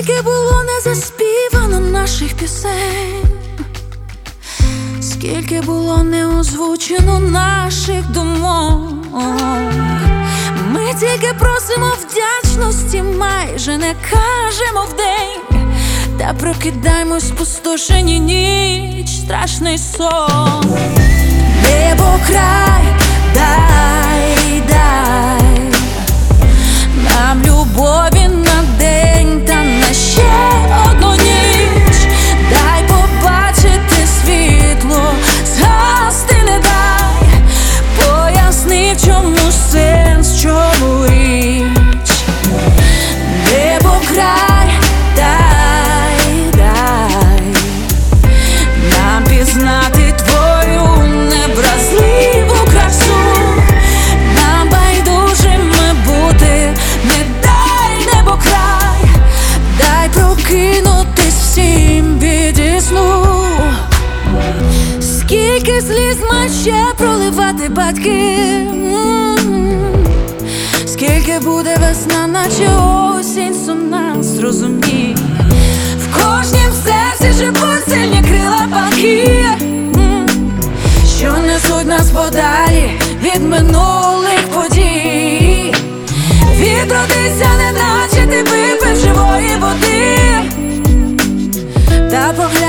Скільки було не заспівано наших пісень, скільки було не озвучено наших думок. Ми тільки просимо вдячності, майже не кажемо вдень, та прокидаємось спустошені ніч, страшний сон. Небо край, дай, дай нам любові на день та на ще одну ніч. Дай побачити світло, згасти не дай, поясни, в чому сенс, чому річ. Небо край, дай, дай нам пізнати твою невразливу красу. Нам байдужими бути не дай, небо край, дай прокинутись всім від сну. Скільки сліз мають ще проливати батьки, скільки буде весна, наче осінь сумна, зрозумій. В кожнім серці живуть сильні крила палки, що несуть нас подалі від минулих подій. Відродися, неначе ти випив живої води, та поглянь